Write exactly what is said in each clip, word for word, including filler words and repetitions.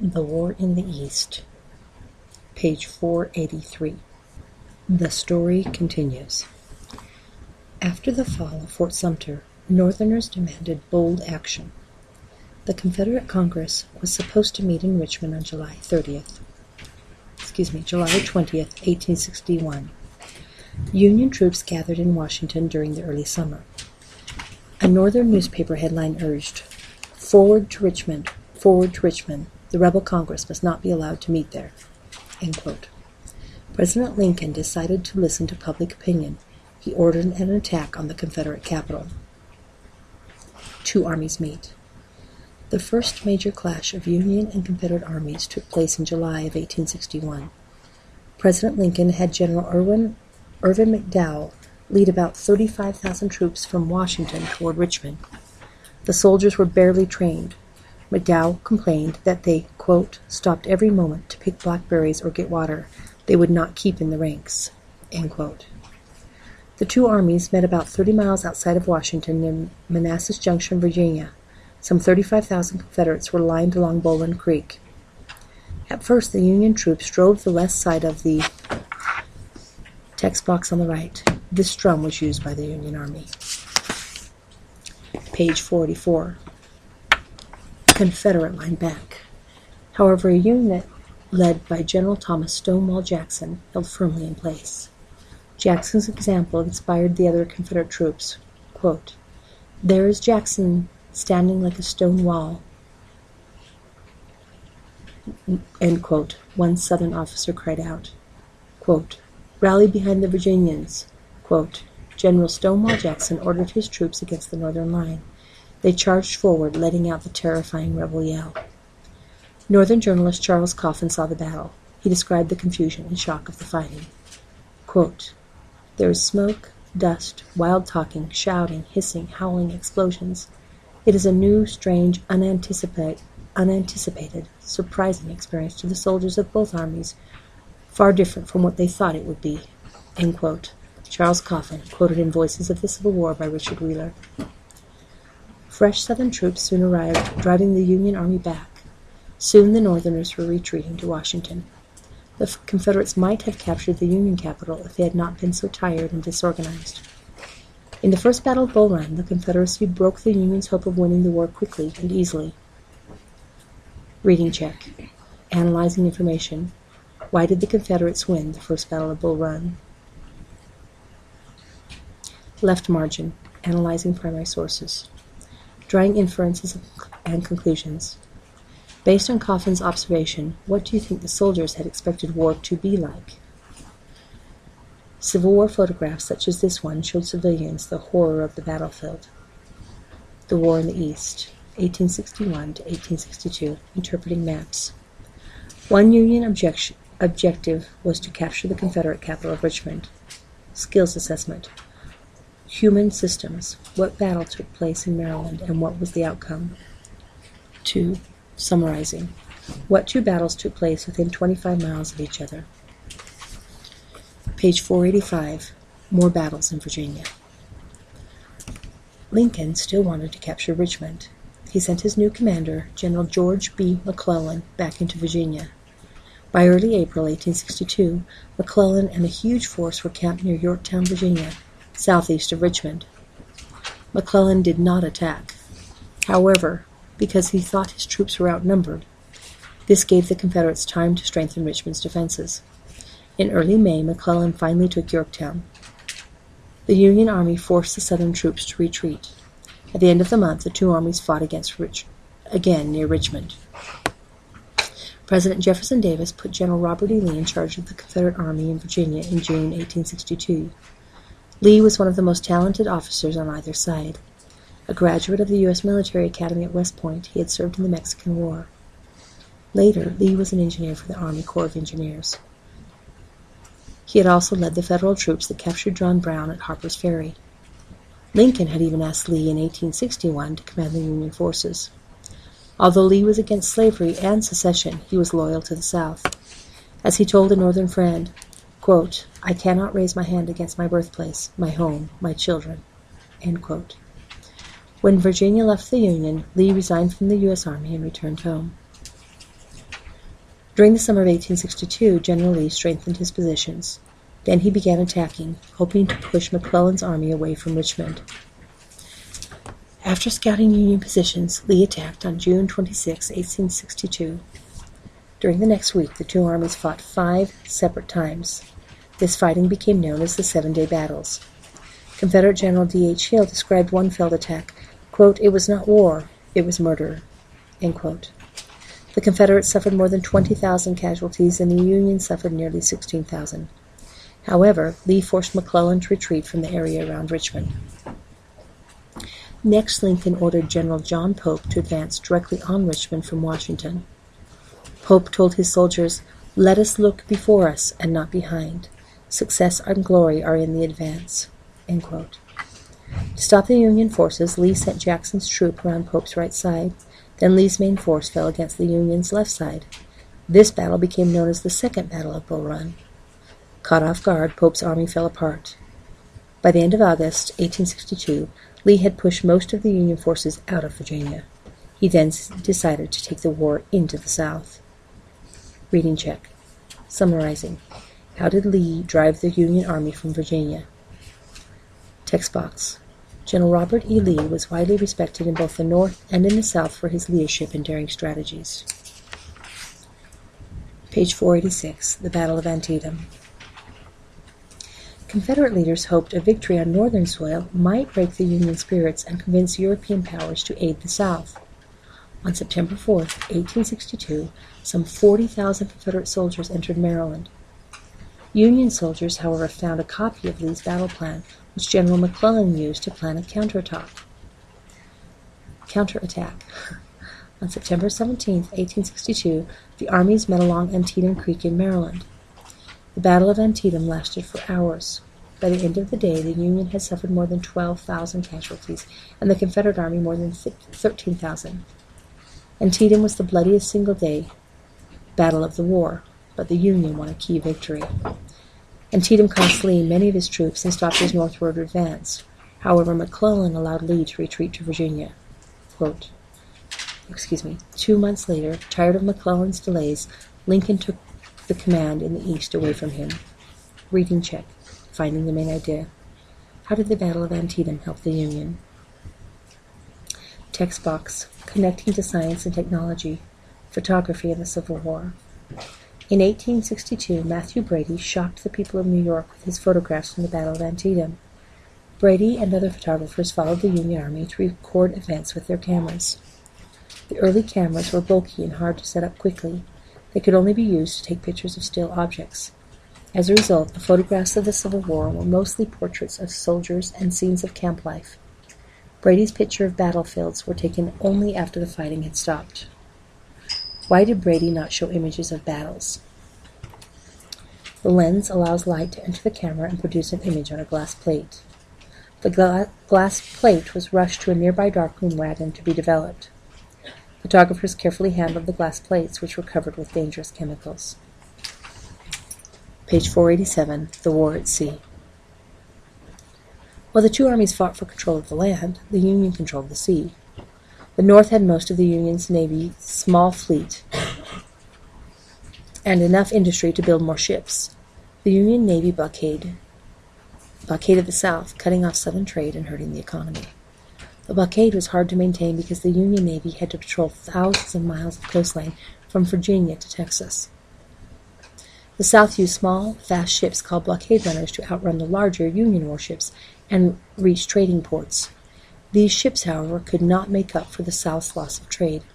The War in the East, page four eighty-three. The story continues. After the fall of Fort Sumter, Northerners demanded bold action. The Confederate Congress was supposed to meet in Richmond on July thirtieth. Excuse me, July twentieth, eighteen sixty-one. Union troops gathered in Washington during the early summer. A Northern newspaper headline urged, "Forward to Richmond, forward to Richmond. The rebel Congress must not be allowed to meet there." End quote. President Lincoln decided to listen to public opinion. He ordered an attack on the Confederate capital. Two armies meet. The first major clash of Union and Confederate armies took place in July of eighteen sixty-one. President Lincoln had General Irwin, Irvin McDowell lead about thirty-five thousand troops from Washington toward Richmond. The soldiers were barely trained. McDowell complained that they, quote, stopped every moment to pick blackberries or get water. They would not keep in the ranks, end quote. The two armies met about thirty miles outside of Washington near Manassas Junction, Virginia. Some thirty-five thousand Confederates were lined along Bowling Creek. At first, the Union troops drove the west side of the text box on the right. This drum was used by the Union Army. Page forty-four. Confederate line back. However, a unit led by General Thomas Stonewall Jackson held firmly in place. Jackson's example inspired the other Confederate troops. Quote, "There is Jackson standing like a stone wall," end quote, one Southern officer cried out. Quote, "Rally behind the Virginians." Quote, General Stonewall Jackson ordered his troops against the Northern line. They charged forward, letting out the terrifying rebel yell. Northern journalist Charles Coffin saw the battle. He described the confusion and shock of the fighting. Quote, "There is smoke, dust, wild talking, shouting, hissing, howling, explosions. It is a new, strange, unanticipated, unanticipated, surprising experience to the soldiers of both armies, far different from what they thought it would be." End quote. Charles Coffin, quoted in Voices of the Civil War by Richard Wheeler. Fresh Southern troops soon arrived, driving the Union Army back. Soon the Northerners were retreating to Washington. The Confederates might have captured the Union capital if they had not been so tired and disorganized. In the First Battle of Bull Run, the Confederacy broke the Union's hope of winning the war quickly and easily. Reading check. Analyzing information. Why did the Confederates win the First Battle of Bull Run? Left margin. Analyzing primary sources. Drawing inferences and conclusions. Based on Coffin's observation, what do you think the soldiers had expected war to be like? Civil War photographs such as this one showed civilians the horror of the battlefield. The War in the East, eighteen sixty-one to eighteen sixty-two, interpreting maps. One Union objection, objective was to capture the Confederate capital of Richmond. Skills assessment. Human systems. What battle took place in Maryland and what was the outcome? Two. Summarizing. What two battles took place within twenty-five miles of each other? Page four eighty-five. More battles in Virginia. Lincoln still wanted to capture Richmond. He sent his new commander, General George B. McClellan, back into Virginia. By early April eighteen sixty-two, McClellan and a huge force were camped near Yorktown, Virginia, southeast of Richmond. McClellan did not attack. However, because he thought his troops were outnumbered, this gave the Confederates time to strengthen Richmond's defenses. In early May, McClellan finally took Yorktown. The Union Army forced the Southern troops to retreat. At the end of the month, the two armies fought against Rich- again near Richmond. President Jefferson Davis put General Robert E. Lee in charge of the Confederate Army in Virginia in June eighteen sixty-two. Lee was one of the most talented officers on either side. A graduate of the U S Military Academy at West Point, he had served in the Mexican War. Later, Lee was an engineer for the Army Corps of Engineers. He had also led the Federal troops that captured John Brown at Harper's Ferry. Lincoln had even asked Lee in eighteen sixty-one to command the Union forces. Although Lee was against slavery and secession, he was loyal to the South. As he told a Northern friend, quote, "I cannot raise my hand against my birthplace, my home, my children." End quote. When Virginia left the Union, Lee resigned from the U S Army and returned home. During the summer of eighteen sixty-two, General Lee strengthened his positions. Then he began attacking, hoping to push McClellan's army away from Richmond. After scouting Union positions, Lee attacked on June twenty-sixth, eighteen sixty-two. During the next week, the two armies fought five separate times. This fighting became known as the Seven-Day Battles. Confederate General D H Hill described one failed attack, quote, "It was not war, it was murder," end quote. The Confederates suffered more than twenty thousand casualties, and the Union suffered nearly sixteen thousand. However, Lee forced McClellan to retreat from the area around Richmond. Next, Lincoln ordered General John Pope to advance directly on Richmond from Washington. Pope told his soldiers, "Let us look before us and not behind. Success and glory are in the advance." End quote. To stop the Union forces, Lee sent Jackson's troop around Pope's right side. Then Lee's main force fell against the Union's left side. This battle became known as the Second Battle of Bull Run. Caught off guard, Pope's army fell apart. By the end of August, eighteen sixty-two, Lee had pushed most of the Union forces out of Virginia. He then decided to take the war into the South. Reading check. Summarizing. How did Lee drive the Union Army from Virginia? Text box. General Robert E. Lee was widely respected in both the North and in the South for his leadership and daring strategies. Page four eighty-six. The Battle of Antietam. Confederate leaders hoped a victory on Northern soil might break the Union spirits and convince European powers to aid the South. On September fourth, eighteen sixty-two, some forty thousand Confederate soldiers entered Maryland. Union soldiers, however, found a copy of Lee's battle plan, which General McClellan used to plan a counterattack. Counterattack. On September seventeenth, eighteen sixty-two, the armies met along Antietam Creek in Maryland. The Battle of Antietam lasted for hours. By the end of the day, the Union had suffered more than twelve thousand casualties, and the Confederate Army more than thirteen thousand. Antietam was the bloodiest single day battle of the war, but the Union won a key victory. Antietam cost Lee many of his troops and stopped his northward advance. However, McClellan allowed Lee to retreat to Virginia. Quote, excuse me, two months later, tired of McClellan's delays, Lincoln took the command in the east away from him. Reading check. Finding the main idea. How did the Battle of Antietam help the Union? Text box. Connecting to science and technology. Photography in the Civil War. In eighteen sixty-two, Matthew Brady shocked the people of New York with his photographs from the Battle of Antietam. Brady and other photographers followed the Union Army to record events with their cameras. The early cameras were bulky and hard to set up quickly. They could only be used to take pictures of still objects. As a result, the photographs of the Civil War were mostly portraits of soldiers and scenes of camp life. Brady's picture of battlefields were taken only after the fighting had stopped. Why did Brady not show images of battles? The lens allows light to enter the camera and produce an image on a glass plate. The gla- glass plate was rushed to a nearby darkroom wagon to be developed. Photographers carefully handled the glass plates, which were covered with dangerous chemicals. Page four eighty-seven. The War at Sea. While the two armies fought for control of the land, the Union controlled the sea. The North had most of the Union's Navy's small fleet and enough industry to build more ships. The Union Navy blockade, blockaded the South, cutting off Southern trade and hurting the economy. The blockade was hard to maintain because the Union Navy had to patrol thousands of miles of coastline from Virginia to Texas. The South used small, fast ships called blockade runners to outrun the larger Union warships and reach trading ports. These ships, however, could not make up for the South's loss of trade.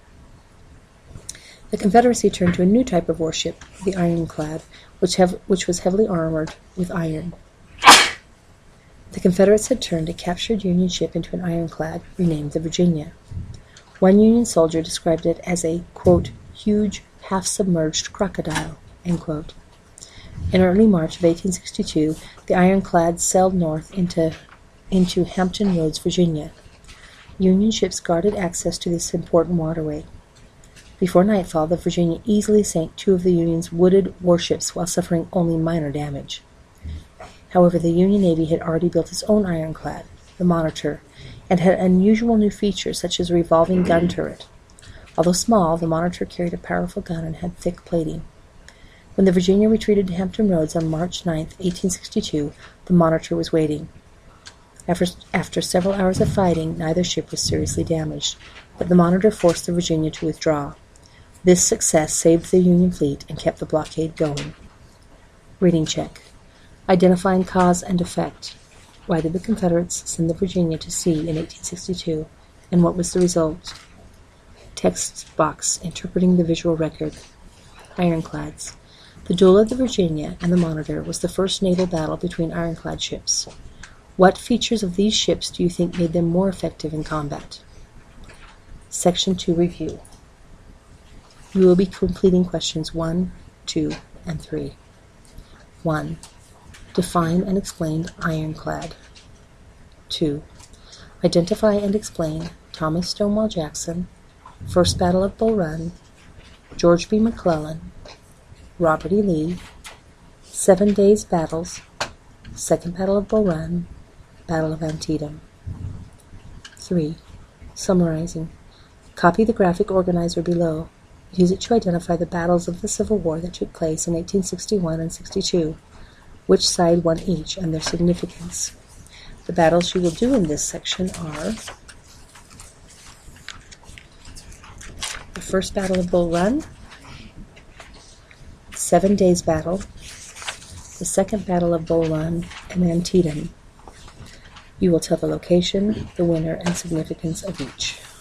The Confederacy turned to a new type of warship, the ironclad, which, have, which was heavily armored with iron. The Confederates had turned a captured Union ship into an ironclad, renamed the Virginia. One Union soldier described it as a, quote, huge, half-submerged crocodile, end quote. In early March of eighteen sixty-two, the ironclad sailed north into, into Hampton Roads, Virginia. Union ships guarded access to this important waterway. Before nightfall, the Virginia easily sank two of the Union's wooded warships while suffering only minor damage. However, the Union Navy had already built its own ironclad, the Monitor, and had unusual new features such as a revolving gun turret. Although small, the Monitor carried a powerful gun and had thick plating. When the Virginia retreated to Hampton Roads on March ninth, eighteen sixty-two, the Monitor was waiting. After, after several hours of fighting, neither ship was seriously damaged, but the Monitor forced the Virginia to withdraw. This success saved the Union fleet and kept the blockade going. Reading check. Identifying cause and effect. Why did the Confederates send the Virginia to sea in eighteen sixty-two, and what was the result? Text box interpreting the visual record. Ironclads. The duel of the Virginia and the Monitor was the first naval battle between ironclad ships. What features of these ships do you think made them more effective in combat? Section two Review. You will be completing questions one, two, and three. one. Define and explain ironclad. two. Identify and explain Thomas Stonewall Jackson, First Battle of Bull Run, George B. McClellan, Robert E. Lee, Seven Days Battles, Second Battle of Bull Run, Battle of Antietam. three. Summarizing. Copy the graphic organizer below. Use it to identify the battles of the Civil War that took place in eighteen sixty-one and sixty-two, which side won each, and their significance. The battles you will do in this section are the First Battle of Bull Run, Seven Days Battle, the Second Battle of Bull Run, and Antietam. You will tell the location, the winner, and significance of each.